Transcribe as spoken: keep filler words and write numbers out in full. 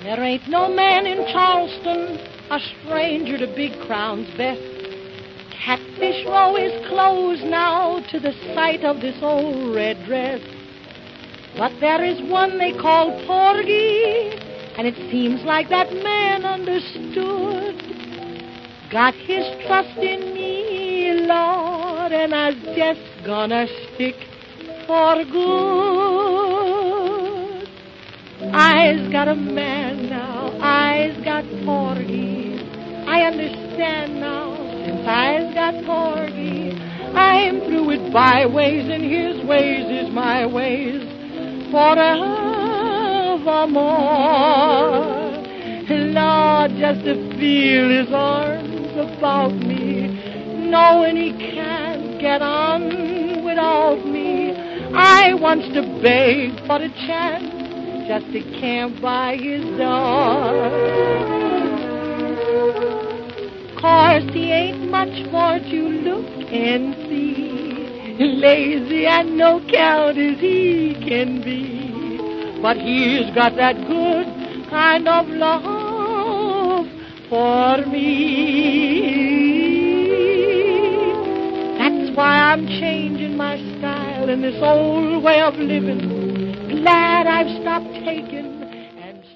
There ain't no man in Charleston a stranger to Big Crown's best. Catfish Row is closed now to the sight of this old red dress. But there is one they call Porgy, and it seems like that man understood. Got his trust in me, Lord, and I'm just gonna stick for good. I's got a man now, I's got Porgy. I understand now, since I's got Porgy. I'm through with byways, and his ways is my ways forevermore. Lord, just to feel his arms about me, knowing he can't get on without me. I wants to beg for a chance just to camp by his door. Course he ain't much more to look and see, lazy and no count as he can be. But he's got that good kind of love for me. That's why I'm changing my style in this old way of living. Glad I've stopped taking